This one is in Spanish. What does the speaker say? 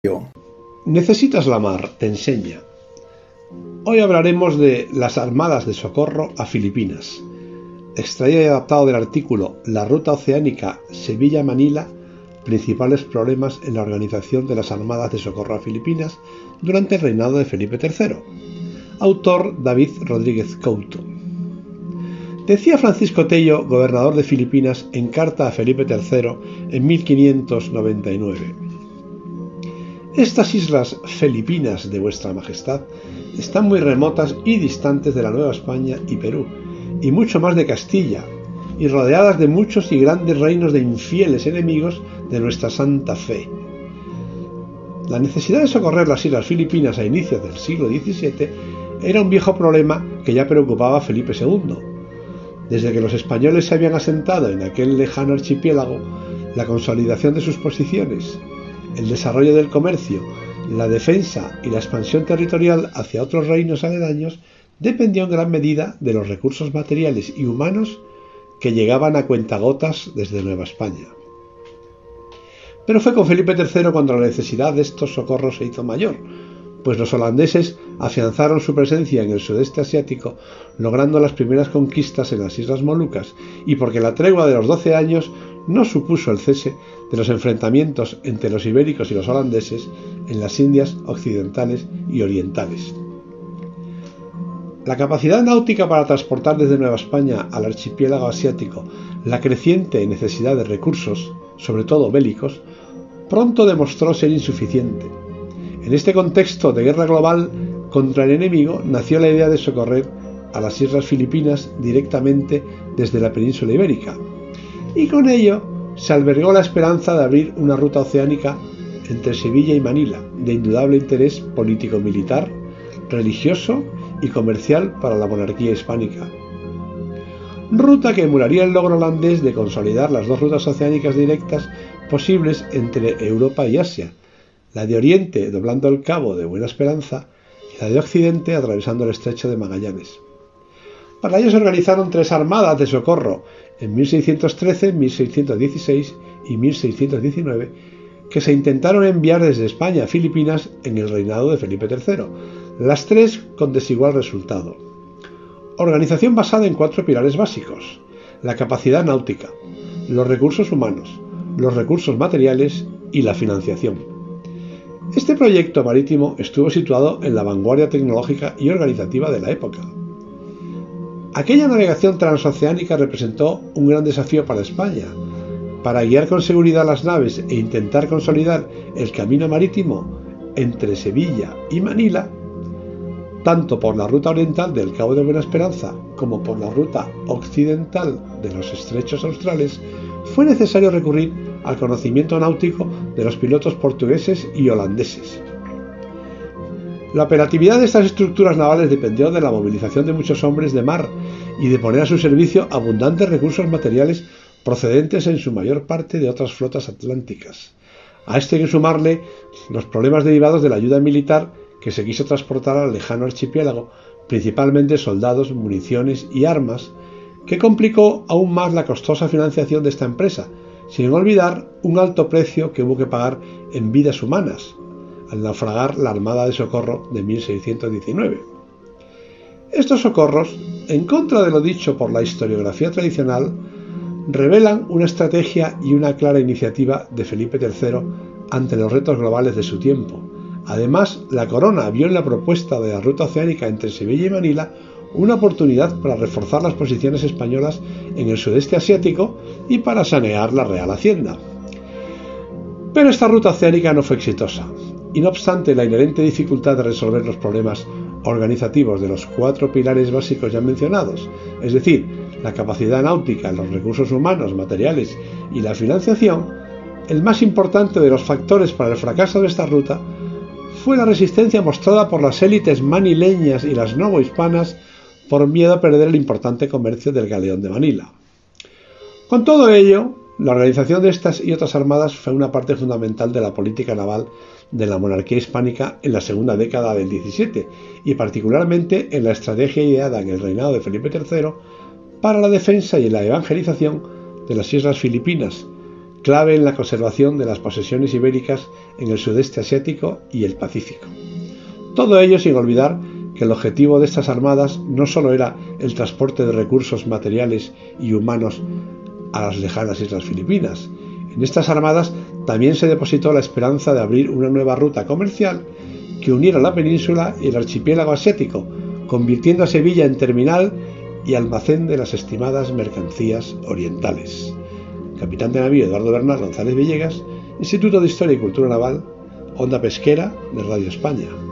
Necesitas la mar, te enseña. Hoy hablaremos de las armadas de socorro a Filipinas, extraído y adaptado del artículo La ruta oceánica Sevilla-Manila, principales problemas en la organización de las armadas de socorro a Filipinas durante el reinado de Felipe III. Autor David Rodríguez Couto. Decía Francisco Tello, gobernador de Filipinas, en carta a Felipe III en 1599: «Estas islas filipinas de vuestra majestad están muy remotas y distantes de la Nueva España y Perú, y mucho más de Castilla, y rodeadas de muchos y grandes reinos de infieles enemigos de nuestra santa fe. La necesidad de socorrer las islas filipinas a inicios del siglo XVII era un viejo problema que ya preocupaba a Felipe II. Desde que los españoles se habían asentado en aquel lejano archipiélago, la consolidación de sus posiciones, el desarrollo del comercio, la defensa y la expansión territorial hacia otros reinos aledaños dependió en gran medida de los recursos materiales y humanos que llegaban a cuentagotas desde Nueva España. Pero fue con Felipe III cuando la necesidad de estos socorros se hizo mayor, pues los holandeses afianzaron su presencia en el sudeste asiático, logrando las primeras conquistas en las Islas Molucas, y porque la tregua de los 12 años no supuso el cese de los enfrentamientos entre los ibéricos y los holandeses en las Indias occidentales y orientales. La capacidad náutica para transportar desde Nueva España al archipiélago asiático la creciente necesidad de recursos, sobre todo bélicos, pronto demostró ser insuficiente. En este contexto de guerra global contra el enemigo nació la idea de socorrer a las islas filipinas directamente desde la península ibérica, y con ello se albergó la esperanza de abrir una ruta oceánica entre Sevilla y Manila, de indudable interés político-militar, religioso y comercial para la monarquía hispánica. Ruta que emularía el logro holandés de consolidar las dos rutas oceánicas directas posibles entre Europa y Asia, la de Oriente doblando el Cabo de Buena Esperanza y la de Occidente atravesando el Estrecho de Magallanes. Para ello se organizaron 3 armadas de socorro en 1613, 1616 y 1619 que se intentaron enviar desde España a Filipinas en el reinado de Felipe III, las 3 con desigual resultado. Organización basada en 4 pilares básicos: la capacidad náutica, los recursos humanos, los recursos materiales y la financiación. Este proyecto marítimo estuvo situado en la vanguardia tecnológica y organizativa de la época. Aquella navegación transoceánica representó un gran desafío para España. Para guiar con seguridad las naves e intentar consolidar el camino marítimo entre Sevilla y Manila, tanto por la ruta oriental del Cabo de Buena Esperanza como por la ruta occidental de los estrechos australes, fue necesario recurrir al conocimiento náutico de los pilotos portugueses y holandeses. La operatividad de estas estructuras navales dependió de la movilización de muchos hombres de mar y de poner a su servicio abundantes recursos materiales procedentes en su mayor parte de otras flotas atlánticas. A esto hay que sumarle los problemas derivados de la ayuda militar que se quiso transportar al lejano archipiélago, principalmente soldados, municiones y armas, que complicó aún más la costosa financiación de esta empresa, sin olvidar un alto precio que hubo que pagar en vidas humanas, al naufragar la Armada de Socorro de 1619. Estos socorros, en contra de lo dicho por la historiografía tradicional, revelan una estrategia y una clara iniciativa de Felipe III ante los retos globales de su tiempo. Además, la corona vio en la propuesta de la ruta oceánica entre Sevilla y Manila una oportunidad para reforzar las posiciones españolas en el sudeste asiático y para sanear la Real Hacienda. Pero esta ruta oceánica no fue exitosa, y no obstante la inherente dificultad de resolver los problemas organizativos de los 4 pilares básicos ya mencionados, es decir, la capacidad náutica, los recursos humanos, materiales y la financiación, el más importante de los factores para el fracaso de esta ruta fue la resistencia mostrada por las élites manileñas y las novohispanas por miedo a perder el importante comercio del galeón de Manila. Con todo ello, la organización de estas y otras armadas fue una parte fundamental de la política naval de la monarquía hispánica en la segunda década del XVII y particularmente en la estrategia ideada en el reinado de Felipe III para la defensa y la evangelización de las islas filipinas, clave en la conservación de las posesiones ibéricas en el sudeste asiático y el Pacífico. Todo ello sin olvidar que el objetivo de estas armadas no solo era el transporte de recursos materiales y humanos a las lejanas islas Filipinas. En estas armadas también se depositó la esperanza de abrir una nueva ruta comercial que uniera la península y el archipiélago asiático, convirtiendo a Sevilla en terminal y almacén de las estimadas mercancías orientales. Capitán de navío Eduardo Bernal González Villegas, Instituto de Historia y Cultura Naval, Onda Pesquera de Radio España.